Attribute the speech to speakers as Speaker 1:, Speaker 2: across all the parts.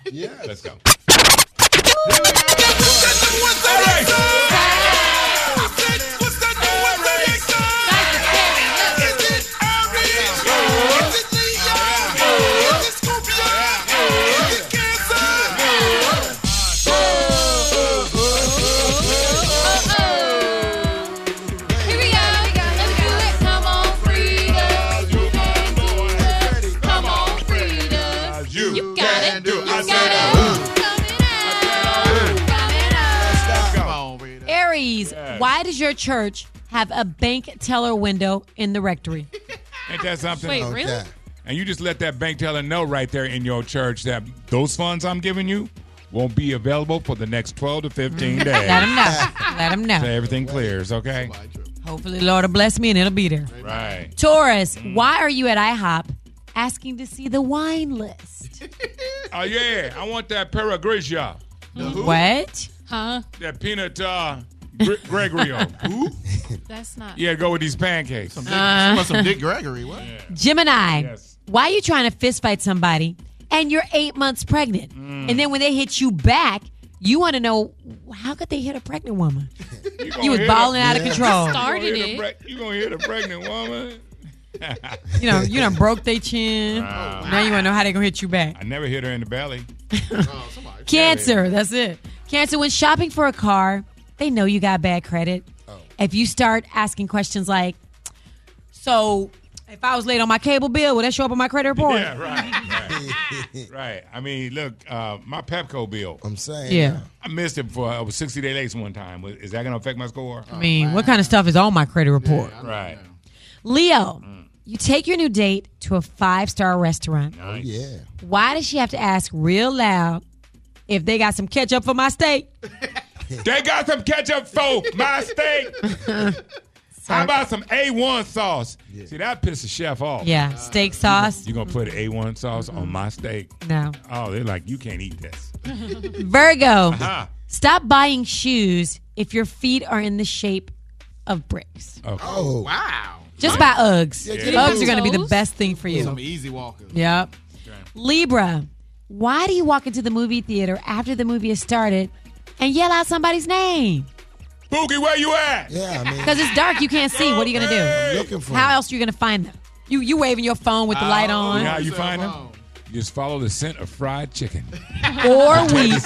Speaker 1: Yes.
Speaker 2: Let's go.
Speaker 3: Why does your church have a bank teller window in the rectory?
Speaker 2: Ain't that something?
Speaker 4: Wait, really?
Speaker 2: And you just let that bank teller know right there in your church that those funds I'm giving you won't be available for the next 12 to 15 days.
Speaker 3: Let them know. Let them know.
Speaker 2: So everything clears, okay?
Speaker 3: Hopefully, Lord will bless me and it'll be there.
Speaker 2: Right.
Speaker 3: Taurus, why are you at IHOP asking to see the wine list?
Speaker 2: Oh, yeah. I want that Paragrigia.
Speaker 3: What?
Speaker 4: Huh?
Speaker 2: That peanut Gregorio. Who?
Speaker 4: That's not.
Speaker 2: Yeah, go with these pancakes.
Speaker 1: Some Dick Gregory. What?
Speaker 2: Yeah.
Speaker 3: Gemini,
Speaker 2: Yes.
Speaker 3: why are you trying to fist fight somebody and you're 8 months pregnant? And then when they hit you back, you want to know, how could they hit a pregnant woman? You was balling out of control.
Speaker 4: Started it.
Speaker 2: You gonna hit a pregnant woman?
Speaker 3: You done broke their chin. Now you want to know how they going to hit you back.
Speaker 2: I never hit her in the belly.
Speaker 3: Cancer, that's it. Cancer, when shopping for a car, they know you got bad credit. If you start asking questions like, so if I was late on my cable bill, would that show up on my credit report?
Speaker 2: Yeah, right. Right. I mean, look, my Pepco bill.
Speaker 1: I'm saying.
Speaker 3: Yeah.
Speaker 2: I missed it for I was 60-day late one time. Is that going to affect my score?
Speaker 3: I mean, what kind of stuff is on my credit report?
Speaker 2: Right.
Speaker 3: Leo, you take your new date to a 5-star restaurant.
Speaker 2: Nice.
Speaker 1: Yeah.
Speaker 3: Why does she have to ask real loud if they got some ketchup for my steak?
Speaker 2: They got some ketchup for my steak. How about some A1 sauce? Yeah. See, that pisses the chef off.
Speaker 3: Yeah, steak sauce.
Speaker 2: You going to put A1 sauce on my steak?
Speaker 3: No.
Speaker 2: Oh, they're like, you can't eat this.
Speaker 3: Virgo, stop buying shoes if your feet are in the shape of bricks.
Speaker 2: Okay.
Speaker 1: Oh,
Speaker 5: Wow.
Speaker 3: Just buy Uggs.
Speaker 1: Yeah.
Speaker 3: Uggs are going to be the best thing for you.
Speaker 5: Some easy walkers.
Speaker 3: Yep.
Speaker 2: Okay.
Speaker 3: Libra, why do you walk into the movie theater after the movie has started and yell out somebody's name?
Speaker 2: Boogie, where you at?
Speaker 1: yeah. I mean,
Speaker 3: Because it's dark, you can't see. What are you going to do?
Speaker 1: looking for
Speaker 3: How
Speaker 1: him.
Speaker 3: else are you going to find them? You waving your phone with the light
Speaker 2: You know
Speaker 3: on.
Speaker 2: how you find them? You just follow the scent of fried chicken.
Speaker 3: Or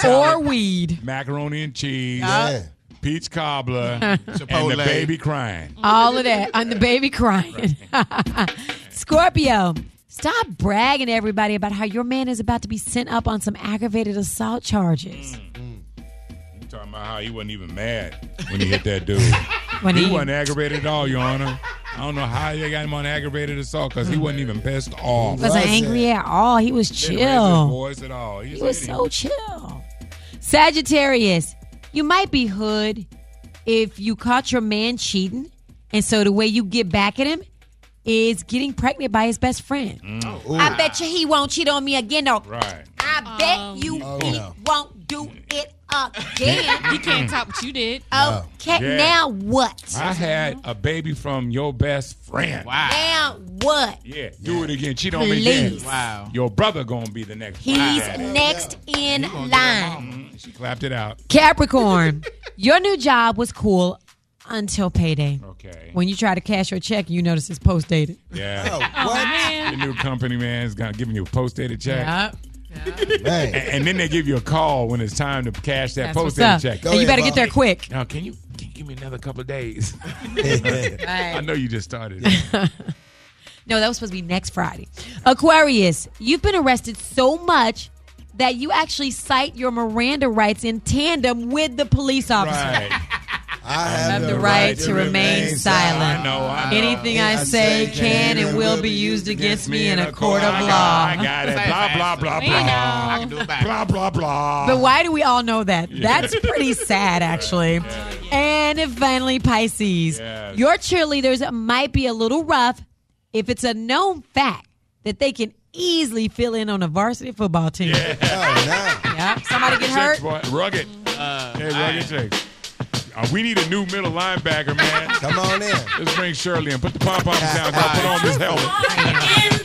Speaker 3: weed.
Speaker 2: Macaroni and cheese.
Speaker 1: Yeah.
Speaker 2: Peach cobbler. And the baby crying.
Speaker 3: All of that. On the baby crying. Scorpio, stop bragging to everybody about how your man is about to be sent up on some aggravated assault charges.
Speaker 2: You talking about how he wasn't even mad when he hit that dude.
Speaker 3: When
Speaker 2: He wasn't aggravated at all, Your Honor. I don't know how they got him on aggravated assault because he wasn't even pissed off.
Speaker 3: wasn't angry at all. He was
Speaker 2: Didn't raise his
Speaker 3: chill.
Speaker 2: voice at all.
Speaker 3: He was so chill. Sagittarius, you might be hood if you caught your man cheating, and so the way you get back at him is getting pregnant by his best friend. I bet you he won't cheat on me again, though.
Speaker 2: Right.
Speaker 3: I bet you he won't do it again.
Speaker 4: He can't top what you did.
Speaker 3: Okay,
Speaker 2: Yeah.
Speaker 3: now what?
Speaker 2: I had a baby from your best friend.
Speaker 5: Wow.
Speaker 3: Now what?
Speaker 2: Yeah, do it again. Cheat on me
Speaker 3: Please.
Speaker 2: again.
Speaker 5: Wow.
Speaker 2: Your brother gonna be the next.
Speaker 3: He's
Speaker 2: one.
Speaker 3: next in line.
Speaker 2: She clapped it out.
Speaker 3: Capricorn, your new job was cool until payday.
Speaker 2: Okay.
Speaker 3: When you try to cash your check, you notice it's post-dated.
Speaker 2: Yeah.
Speaker 4: Oh, man.
Speaker 2: The new company man's giving you a post-dated check.
Speaker 3: Yep.
Speaker 1: Man.
Speaker 2: And then they give you a call when it's time to cash that
Speaker 3: That's what's
Speaker 2: post-dated
Speaker 3: up.
Speaker 2: check.
Speaker 1: Go
Speaker 3: And you
Speaker 1: ahead,
Speaker 3: better get there
Speaker 1: Bob.
Speaker 3: quick.
Speaker 2: Now, can you give me another couple of days?
Speaker 3: Right.
Speaker 2: I know you just started.
Speaker 3: No, that was supposed to be next Friday. Aquarius, you've been arrested so much that you actually cite your Miranda rights in tandem with the police officer.
Speaker 2: Right.
Speaker 1: I
Speaker 3: Have the right to remain silent.
Speaker 2: I know.
Speaker 3: Anything I say can and will be used against me in a court of
Speaker 2: I
Speaker 3: law.
Speaker 2: got it. Blah, blah, blah,
Speaker 4: We
Speaker 2: blah.
Speaker 4: know.
Speaker 5: can do it back.
Speaker 2: Blah, blah, blah.
Speaker 3: But why do we all know that? That's pretty sad, actually. And finally, Pisces.
Speaker 2: Yes.
Speaker 3: Your cheerleaders might be a little rough if it's a known fact that they can easily fill in on a varsity football team.
Speaker 1: Oh, no.
Speaker 3: Yeah. Somebody get hurt.
Speaker 2: Chicks, boy. Rugged. Rugged chicks. We need a new middle linebacker, man.
Speaker 1: Come on in.
Speaker 2: Let's bring Shirley and put the pom-poms down. Put on this helmet.